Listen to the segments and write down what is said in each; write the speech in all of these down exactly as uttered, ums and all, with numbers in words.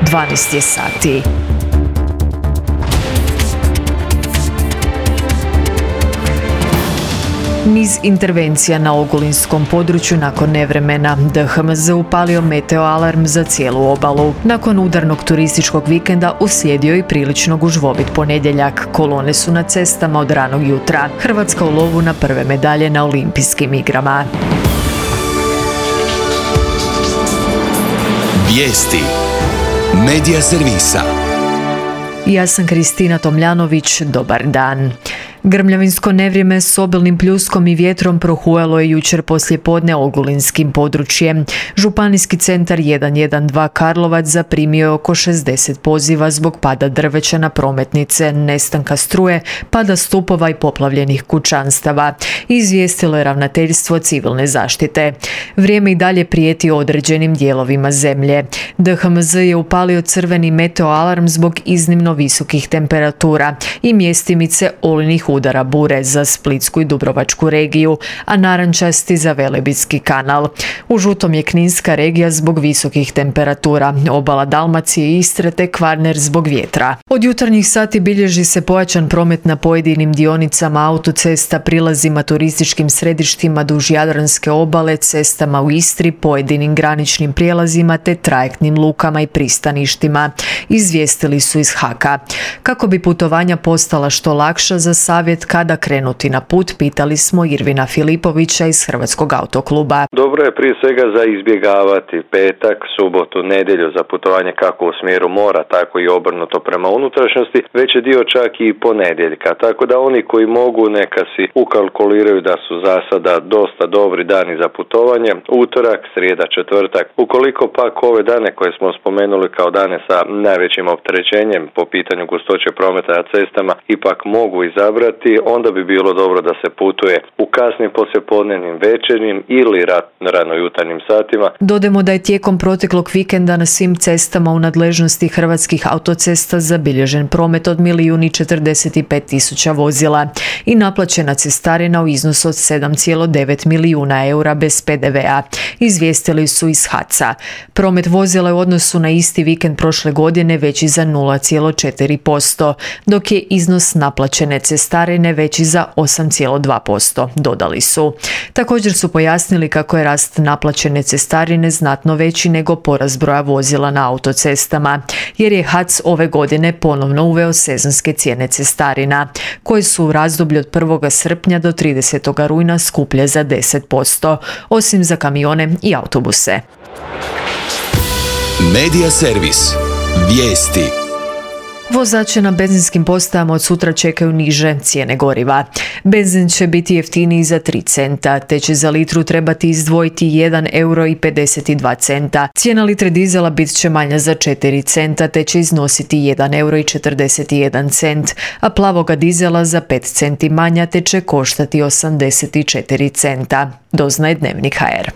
dvanaest je sati. Niz intervencija na ogulinskom području nakon nevremena. D H M Z upalio meteo alarm za cijelu obalu. Nakon udarnog turističkog vikenda uslijedio i prilično gužvovit ponedjeljak. Kolone su na cestama od ranog jutra. Hrvatska u lovu na prve medalje na olimpijskim igrama. Vijesti Medija servisa. Ja sam Kristina Tomljanović, dobar dan. Grmljavinsko nevrijeme s obilnim pljuskom i vjetrom prohujalo je jučer poslijepodne ogulinskim područjem. Županijski centar jedan jedan dva Karlovac zaprimio je oko šezdeset poziva zbog pada drveća na prometnice, nestanka struje, pada stupova i poplavljenih kućanstava. Izvijestilo je ravnateljstvo civilne zaštite. Vrijeme i dalje prijeti određenim dijelovima zemlje. D H M Z je upalio crveni meteo alarm zbog iznimno visokih temperatura i mjestimice olujnih udara bure za Splitsku i Dubrovačku regiju, a narančasti za Velebitski kanal. U žutom je Kninska regija zbog visokih temperatura, obala Dalmacije i Istre te Kvarner zbog vjetra. Od jutarnjih sati bilježi se pojačan promet na pojedinim dionicama autocesta, prilazima turističkim središtima duž Jadranske obale, cestama u Istri, pojedinim graničnim prijelazima te trajektnim lukama i pristaništima, izvijestili su iz Haka. Kako bi putovanja postala što lakša, za savjet kada krenuti na put pitali smo Irvina Filipovića iz Hrvatskog autokluba. Dobro je prije svega za izbjegavati petak, subotu, nedjelju za putovanje kako u smjeru mora, tako i obrnuto prema unutrašnjosti, već je dio čak i ponedjeljka. Tako da oni koji mogu neka si ukalkuliraju da su za sada dosta dobri dani za putovanje, utorak, srijeda, četvrtak. Ukoliko pak ove dane koje smo spomenuli kao dane sa najvećim opterećenjem po pitanju gustoće prometa na cestama ipak mogu izabrati, onda bi bilo dobro da se putuje u kasnim poslijepodnevnim, večernjim ili rano jutarnjim satima. Dodajmo da je tijekom proteklog vikenda na svim cestama u nadležnosti Hrvatskih autocesta zabilježen promet od milijun i četrdeset pet tisuća vozila i naplaćena cestarina u iznosu od sedam zarez devet milijuna eura bez P D V A, izvijestili su iz H A C A. Promet vozila je u odnosu na isti vikend prošle godine veći za nula zarez četiri posto, dok je iznos naplaćene cestarine veći za osam zarez dva posto, dodali su. Također su pojasnili kako je rast naplaćene cestarine znatno veći nego porast broja vozila na autocestama, jer je H A C ove godine ponovno uveo sezonske cijene cestarina, koje su u razdoblju od prvog srpnja do tridesetog rujna skuplje za deset posto, osim za kamione i autobuse. Medija servis. Vijesti. Vozače na benzinskim postajama od sutra čekaju niže cijene goriva. Benzin će biti jeftiniji za tri centa, te će za litru trebati izdvojiti jedan euro i pedeset dva centa. Cijena litre dizela bit će manja za četiri centa, te će iznositi jedan euro i četrdeset jedan cent, a plavoga dizela za pet centi manja, te će koštati osamdeset četiri centa. Doznaje Dnevnik H R.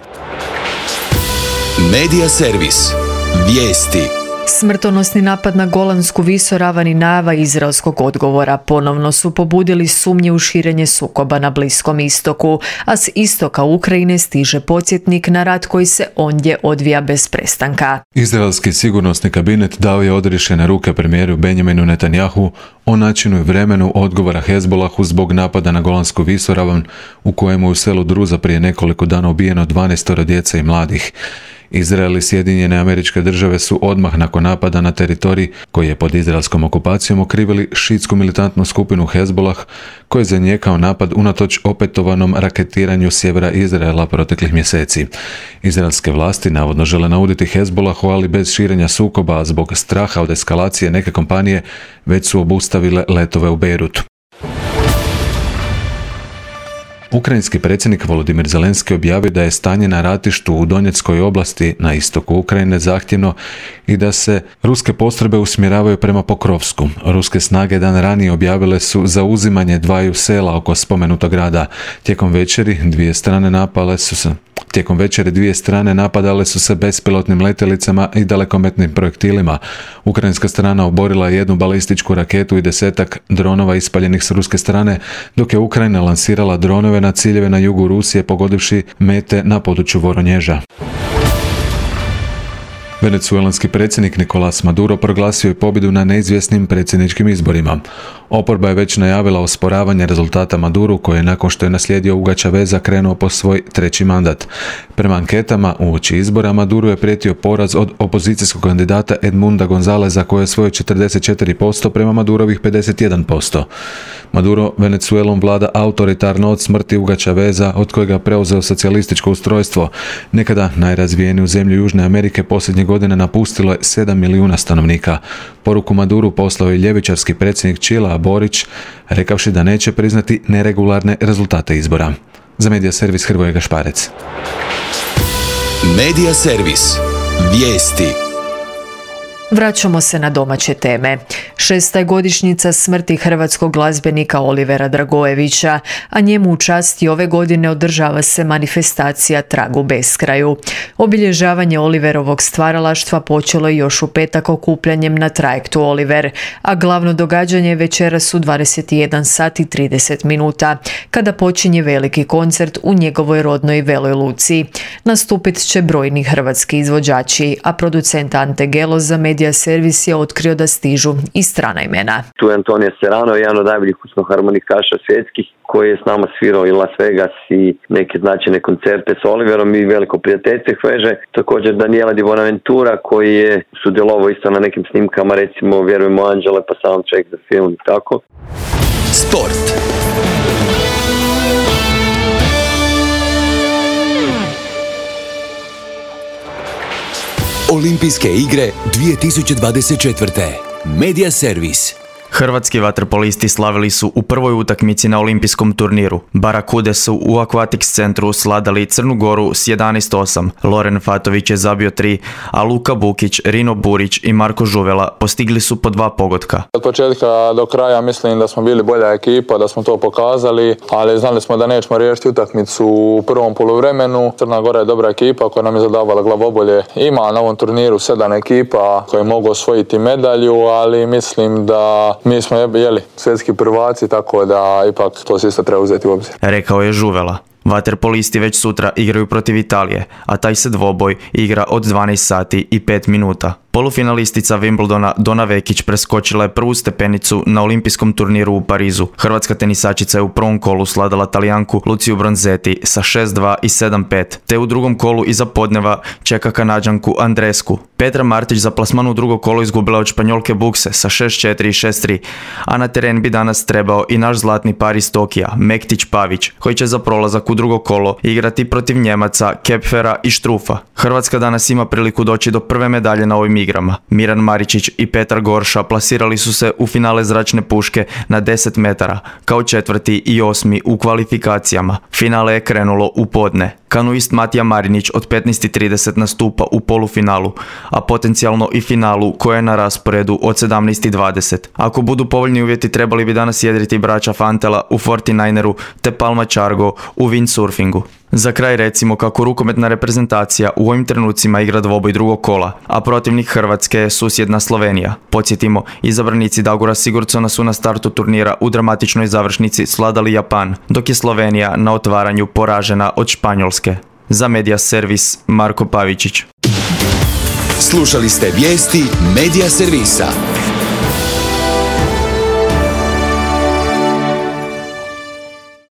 Medija servis. Vijesti. Smrtonosni napad na Golansku visoravan i najava izraelskog odgovora ponovno su pobudili sumnje u širenje sukoba na Bliskom istoku, a s istoka Ukrajine stiže podsjetnik na rat koji se ondje odvija bez prestanka. Izraelski sigurnosni kabinet dao je odriješene ruke premijeru Benjaminu Netanjahu o načinu i vremenu odgovora Hezbolahu zbog napada na Golansku visoravan, u kojemu je u selu Druza prije nekoliko dana ubijeno dvanaest djece i mladih. Izrael i Sjedinjene Američke Države su odmah nakon napada na teritorij koji je pod izraelskom okupacijom okrivili šiitsku militantnu skupinu Hezbolah, koji je zanijekao napad unatoč opetovanom raketiranju sjevera Izraela proteklih mjeseci. Izraelske vlasti navodno žele nauditi Hezbolahu, ali bez širenja sukoba, a zbog straha od eskalacije neke kompanije već su obustavile letove u Bejrut. Ukrajinski predsjednik Volodimir Zelenski objavio da je stanje na ratištu u Donjeckoj oblasti na istoku Ukrajine zahtjevno i da se ruske postrojbe usmjeravaju prema Pokrovsku. Ruske snage dan ranije objavile su zauzimanje dvaju sela oko spomenutog grada. Tijekom večeri dvije strane napale su se Tijekom večeri dvije strane napadale su se bespilotnim letjelicama i dalekometnim projektilima. Ukrajinska strana oborila jednu balističku raketu i desetak dronova ispaljenih s ruske strane, dok je Ukrajina lansirala dronove na ciljeve na jugu Rusije, pogodivši mete na području Voronježa. Venezuelanski predsjednik Nicolás Maduro proglasio je pobjedu na neizvjesnim predsjedničkim izborima. Oporba je već najavila osporavanje rezultata Maduru, koji je nakon što je naslijedio Huga Chaveza krenuo po svoj treći mandat. Prema anketama uoči izbora Maduro je prijetio poraz od opozicijskog kandidata Edmunda Gonzaleza koji je osvojio četrdeset četiri posto prema Madurovih pedeset jedan posto. Maduro Venezuelom vlada autoritarno od smrti Huga Chaveza, od kojega preuzeo socijalističko ustrojstvo. Nekada najrazvijeniju zemlju Južne Amerike posljednje godine napustilo je sedam milijuna stanovnika. Poruku Maduru poslao je ljevičarski predsjednik Čila Borić, rekavši da neće priznati neregularne rezultate izbora. Za Medija servis Hrvoje Gašparec. Medija servis. Vijesti. Vraćamo se na domaće teme. Šesta je godišnjica smrti hrvatskog glazbenika Olivera Dragojevića, a njemu u čast i ove godine održava se manifestacija Trag u beskraju. Obilježavanje Oliverovog stvaralaštva počelo je još u petak okupljanjem na trajektu Oliver, a glavno događanje večeras u dvadeset jedan sati i trideset minuta, kada počinje veliki koncert u njegovoj rodnoj Veloj Luci. Nastupit će brojni hrvatski izvođači, a producent Ante Gelo za Medija servis je otkrio da stižu i strana imena. Tu je Antonio Serrano, jedan od najboljih harmonikaša svjetskih, koji je s nama svirao i Las Vegas i neke značajne koncerte s Oliverom i veliko prijateljstvo veže. Također Daniela Di Bonaventura, koji je sudjelovao isto na nekim snimkama, recimo Vjerujemo Anđele, pa soundtrack za film i tako. Sport. Olimpijske igre dvije tisuće dvadeset četvrte. Medija servis. Hrvatski vaterpolisti slavili su u prvoj utakmici na olimpijskom turniru. Barakude su u Aquatics centru sladali Crnu Goru s jedanaest osam. Loren Fatović je zabio tri, a Luka Bukić, Rino Burić i Marko Žuvela postigli su po dva pogotka. Od početka do kraja mislim da smo bili bolja ekipa, da smo to pokazali, ali znali smo da nećemo riješiti utakmicu u prvom poluvremenu. Crna Gora je dobra ekipa koja nam je zadavala glavobolje. Ima na ovom turniru sedam ekipa koje mogu osvojiti medalju, ali mislim da mi smo jeli svjetski prvaci, tako da ipak to se isto treba uzeti u obzir. Rekao je Žuvela. Vaterpolisti već sutra igraju protiv Italije, a taj se dvoboj igra od dvanaest sati i pet minuta. Polufinalistica Wimbledona Dona Vekić preskočila je prvu stepenicu na olimpijskom turniru u Parizu. Hrvatska tenisačica je u prvom kolu sladala Talijanku Luciju Bronzetti sa šest dva i sedam pet, te u drugom kolu iza podneva čeka Kanađanku Andresku. Petra Martić za plasman u drugo kolo izgubila od Španjolke Bukse sa šest četiri i šest tri, a na teren bi danas trebao i naš zlatni par iz Tokija, Mektić Pavić, koji će za prolazak u drugo kolo igrati protiv Njemaca Kepfera i Štrufa. Hrvatska danas ima priliku doći do prve medalje na ovim igrama. Miran Maričić i Petar Gorša plasirali su se u finale zračne puške na deset metara, kao četvrti i osmi u kvalifikacijama. Finale je krenulo u podne. Kanuist Matija Marinić od petnaest i trideset nastupa u polufinalu, a potencijalno i finalu koja je na rasporedu od sedamnaest i dvadeset. Ako budu povoljni uvjeti, trebali bi danas jedriti braća Fantela u forty-nineru te Palma Čargo u windsurfingu. Za kraj recimo kako rukometna reprezentacija u ovim trenucima igra dvoboj drugog kola, a protivnik Hrvatske je susjedna Slovenija. Podsjetimo, izabranici Dagora Sigurdsona su na startu turnira u dramatičnoj završnici sladali Japan, dok je Slovenija na otvaranju poražena od Španjolske. Za Medija servis Marko Pavičić. Slušali ste vijesti Medija servisa.